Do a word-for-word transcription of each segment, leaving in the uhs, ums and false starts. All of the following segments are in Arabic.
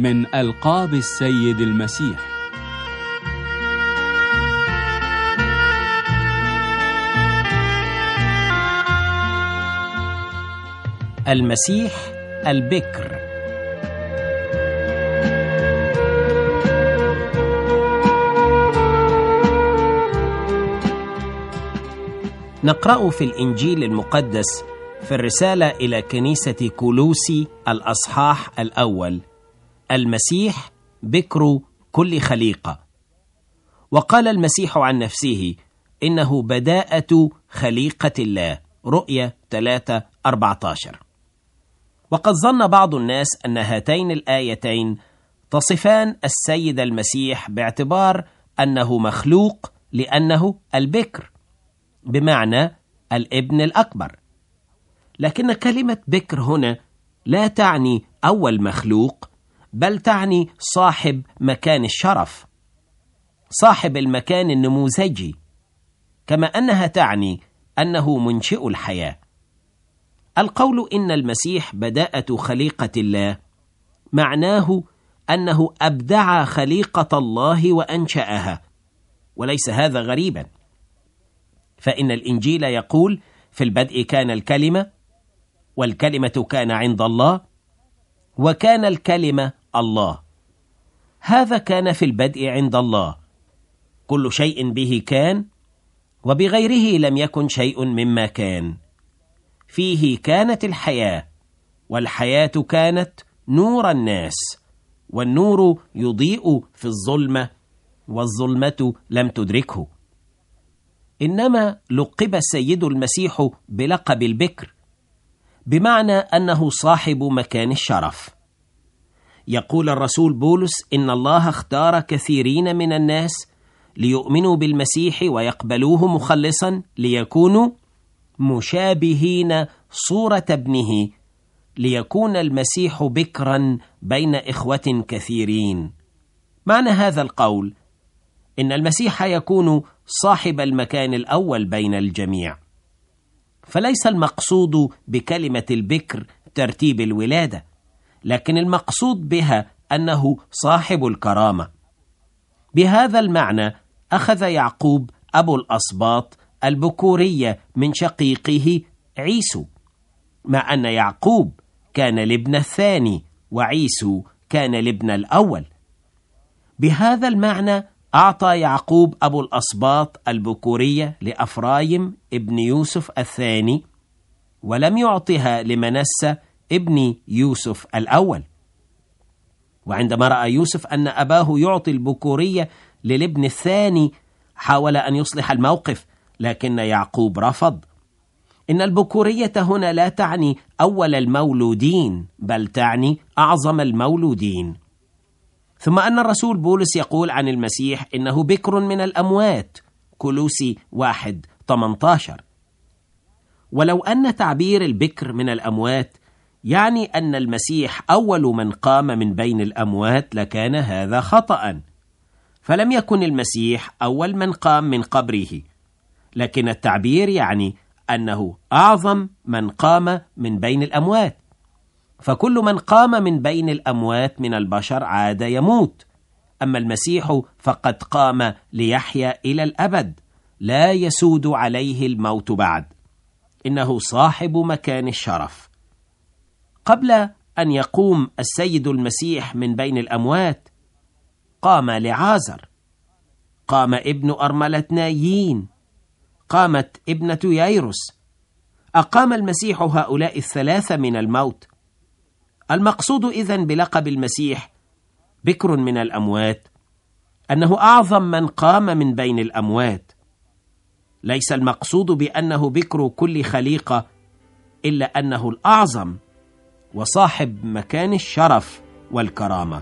من ألقاب السيد المسيح. المسيح البكر. نقرأ في الإنجيل المقدس في الرسالة إلى كنيسة كولوسي الأصحاح الأول: المسيح بكر كل خليقة. وقال المسيح عن نفسه: إنه بداءة خليقة الله. رؤية ثلاثة أربعة عشر. وقد ظن بعض الناس أن هاتين الآيتين تصفان السيد المسيح باعتبار أنه مخلوق لأنه البكر، بمعنى الابن الأكبر. لكن كلمة بكر هنا لا تعني أول مخلوق، بل تعني صاحب مكان الشرف، صاحب المكان النموذجي، كما أنها تعني أنه منشئ الحياة. القول إن المسيح بداءة خليقة الله معناه أنه أبدع خليقة الله وأنشأها، وليس هذا غريبا، فإن الإنجيل يقول: في البدء كان الكلمة، والكلمة كان عند الله، وكان الكلمة الله. هذا كان في البدء عند الله. كل شيء به كان، وبغيره لم يكن شيء مما كان. فيه كانت الحياة، والحياة كانت نور الناس، والنور يضيء في الظلمة، والظلمة لم تدركه. إنما لقب السيد المسيح بلقب البكر، بمعنى أنه صاحب مكان الشرف. يقول الرسول بولس: إن الله اختار كثيرين من الناس ليؤمنوا بالمسيح ويقبلوه مخلصا، ليكونوا مشابهين صورة ابنه، ليكون المسيح بكرا بين إخوة كثيرين. معنى هذا القول إن المسيح يكون صاحب المكان الأول بين الجميع. فليس المقصود بكلمة البكر ترتيب الولادة، لكن المقصود بها أنه صاحب الكرامة. بهذا المعنى أخذ يعقوب أبو الأسباط البكورية من شقيقه عيسو، مع أن يعقوب كان الابن الثاني وعيسو كان الابن الأول. بهذا المعنى أعطى يعقوب أبو الأسباط البكورية لأفرايم ابن يوسف الثاني، ولم يعطها لمنسى ابن يوسف الأول. وعندما رأى يوسف أن أباه يعطي البكورية للابن الثاني، حاول أن يصلح الموقف، لكن يعقوب رفض. إن البكورية هنا لا تعني أول المولودين، بل تعني أعظم المولودين. ثم أن الرسول بولس يقول عن المسيح إنه بكر من الأموات. كولوسي واحد ثمانية عشر. ولو أن تعبير البكر من الأموات يعني أن المسيح أول من قام من بين الأموات، لكان هذا خطأ، فلم يكن المسيح أول من قام من قبره، لكن التعبير يعني أنه أعظم من قام من بين الأموات. فكل من قام من بين الأموات من البشر عاد يموت، أما المسيح فقد قام ليحيا إلى الأبد، لا يسود عليه الموت بعد. إنه صاحب مكان الشرف. قبل أن يقوم السيد المسيح من بين الأموات، قام لعازر، قام ابن أرملة نايين، قامت ابنة ييروس. أقام المسيح هؤلاء الثلاثة من الموت. المقصود إذن بلقب المسيح بكر من الأموات أنه أعظم من قام من بين الأموات. ليس المقصود بأنه بكر كل خليقة، إلا أنه الأعظم وصاحب مكان الشرف والكرامة.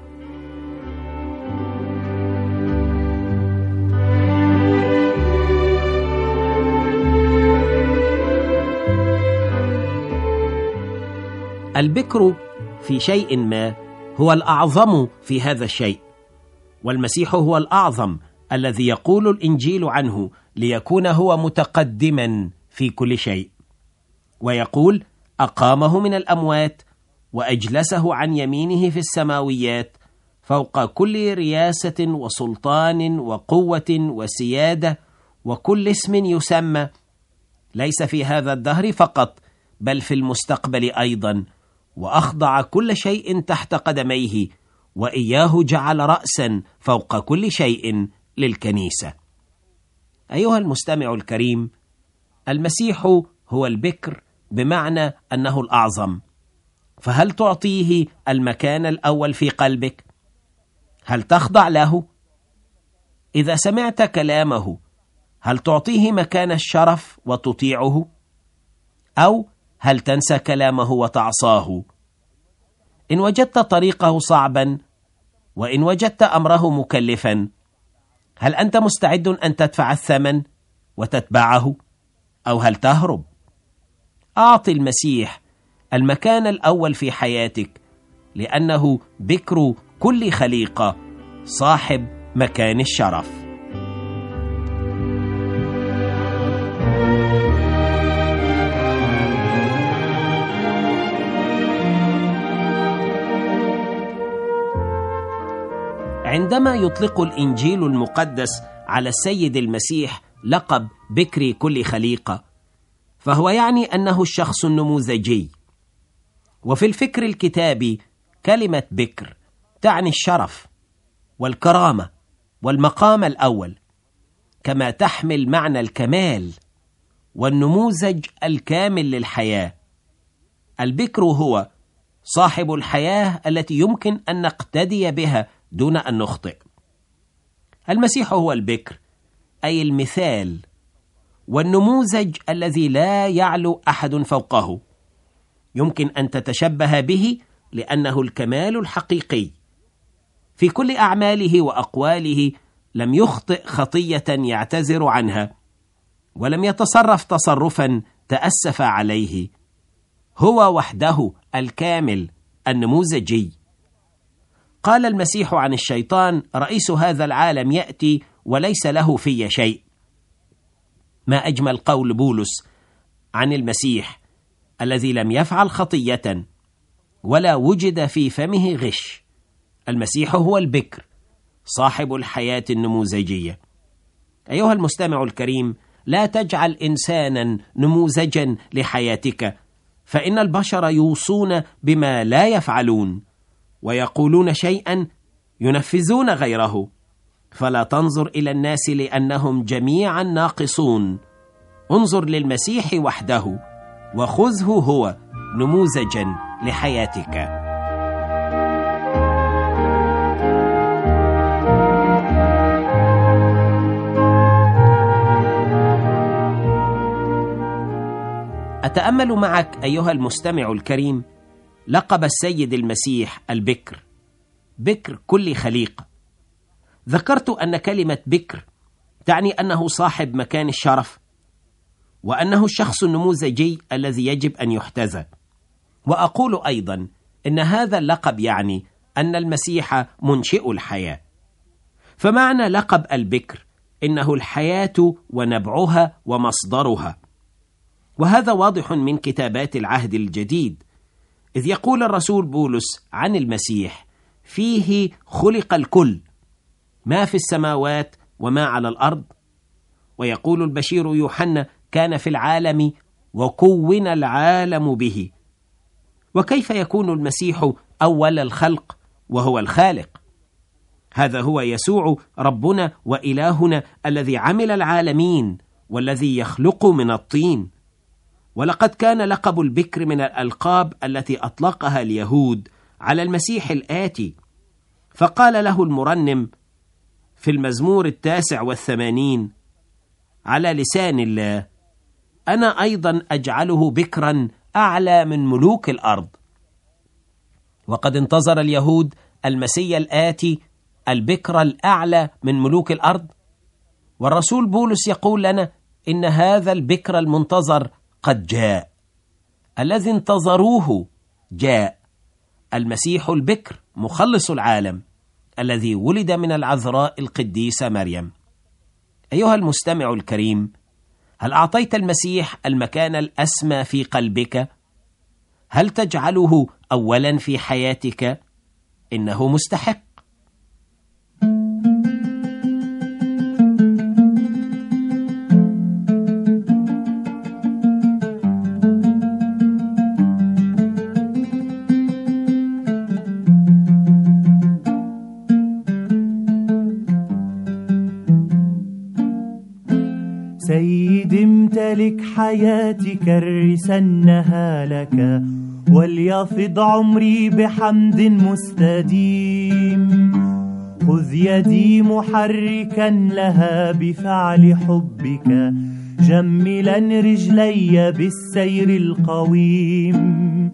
البكر في شيء ما هو الأعظم في هذا الشيء، والمسيح هو الأعظم الذي يقول الإنجيل عنه ليكون هو متقدما في كل شيء. ويقول: أقامه من الأموات وأجلسه عن يمينه في السماويات، فوق كل رياسة وسلطان وقوة وسيادة وكل اسم يسمى، ليس في هذا الدهر فقط بل في المستقبل أيضا، وأخضع كل شيء تحت قدميه، وإياه جعل رأسا فوق كل شيء للكنيسة. أيها المستمع الكريم، المسيح هو البكر بمعنى أنه الأعظم، فهل تعطيه المكان الأول في قلبك؟ هل تخضع له؟ إذا سمعت كلامه هل تعطيه مكان الشرف وتطيعه؟ أو هل تنسى كلامه وتعصاه؟ إن وجدت طريقه صعبا وإن وجدت أمره مكلفا، هل أنت مستعد أن تدفع الثمن وتتبعه؟ أو هل تهرب؟ أعطي المسيح المكان الأول في حياتك، لأنه بكر كل خليقة، صاحب مكان الشرف. عندما يطلق الإنجيل المقدس على السيد المسيح لقب بكر كل خليقة، فهو يعني أنه الشخص النموذجي. وفي الفكر الكتابي كلمة بكر تعني الشرف والكرامة والمقام الأول، كما تحمل معنى الكمال والنموذج الكامل للحياة. البكر هو صاحب الحياة التي يمكن أن نقتدي بها دون أن نخطئ. المسيح هو البكر، أي المثال والنموذج الذي لا يعلو أحد فوقه، يمكن أن تتشبه به لأنه الكمال الحقيقي. في كل أعماله وأقواله لم يخطئ خطية يعتذر عنها، ولم يتصرف تصرفا تأسف عليه. هو وحده الكامل النموذجي. قال المسيح عن الشيطان: رئيس هذا العالم يأتي وليس له في شيء. ما أجمل قول بولس عن المسيح الذي لم يفعل خطية ولا وجد في فمه غش. المسيح هو البكر، صاحب الحياة النموذجية. أيها المستمع الكريم، لا تجعل إنسانا نموذجا لحياتك، فإن البشر يوصون بما لا يفعلون، ويقولون شيئا ينفذون غيره. فلا تنظر إلى الناس لأنهم جميعا ناقصون، انظر للمسيح وحده وخذه هو نموذجا لحياتك. أتأمل معك أيها المستمع الكريم لقب السيد المسيح البكر، بكر كل خليقة. ذكرت أن كلمة بكر تعني أنه صاحب مكان الشرف، وأنه الشخص النموذجي الذي يجب أن يحتذى. وأقول أيضا إن هذا اللقب يعني أن المسيح منشئ الحياة. فمعنى لقب البكر إنه الحياة ونبعها ومصدرها، وهذا واضح من كتابات العهد الجديد، إذ يقول الرسول بولس عن المسيح: فيه خلق الكل، ما في السماوات وما على الأرض. ويقول البشير يوحنا: كان في العالم وكون العالم به. وكيف يكون المسيح أول الخلق وهو الخالق؟ هذا هو يسوع ربنا وإلهنا الذي عمل العالمين والذي يخلق من الطين. ولقد كان لقب البكر من الألقاب التي أطلقها اليهود على المسيح الآتي، فقال له المرنم في المزمور التاسع والثمانين على لسان الله: أنا أيضا أجعله بكرا أعلى من ملوك الأرض. وقد انتظر اليهود المسيح الآتي البكر الأعلى من ملوك الأرض، والرسول بولس يقول لنا إن هذا البكر المنتظر قد جاء. الذي انتظروه جاء، المسيح البكر مخلص العالم الذي ولد من العذراء القديسة مريم. أيها المستمع الكريم، هل أعطيت المسيح المكان الأسمى في قلبك؟ هل تجعله أولا في حياتك؟ إنه مستحق. حياتي كرسنها لك، وليفض عمري بحمد مستديم. خذ يدي محركا لها بفعل حبك، جملا رجلي بالسير القويم.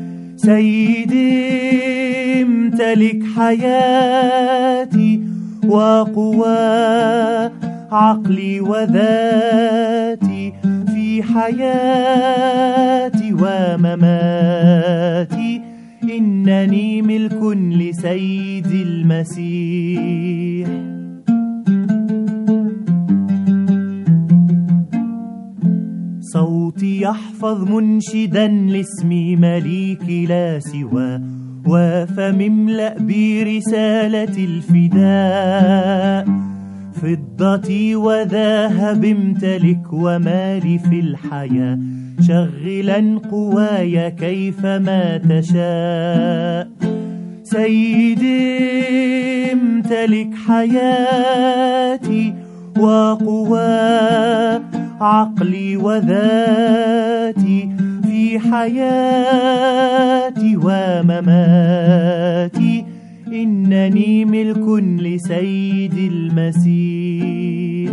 سيدي امتلك حياتي وقوى عقلي وذاتي، في حياتي ومماتي إنني ملك لسيد المسيح. صوتي يحفظ منشدا لاسم مليك لا سوى، وفمملأ برسالة الفداء. فضتي وذهب امتلك ومالي في الحياة، شغلا قواي كيفما تشاء. سيدي امتلك حياتي وقوى عقلي وذاتي، في حياتي ومماتي إنني ملك لسيد المسيح.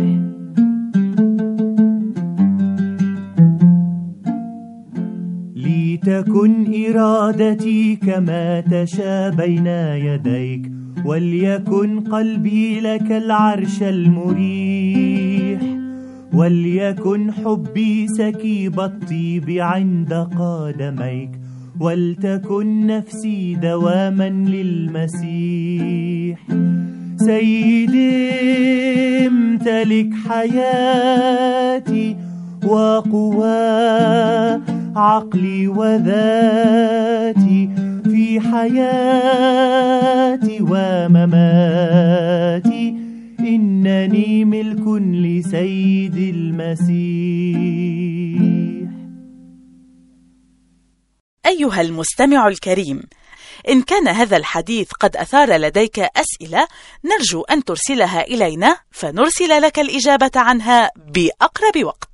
لتكن إرادتي كما تشاء بين يديك، وليكن قلبي لك العرش المريح. وليكن حبي سكيب الطيب عند قدميك، ولتكن نفسي دواما للمسيح. سيدي امتلك حياتي وقوى عقلي وذاتي، في حياتي ومماتي إنني ملك لسيد المسيح. أيها المستمع الكريم، إن كان هذا الحديث قد أثار لديك أسئلة، نرجو أن ترسلها إلينا فنرسل لك الإجابة عنها بأقرب وقت.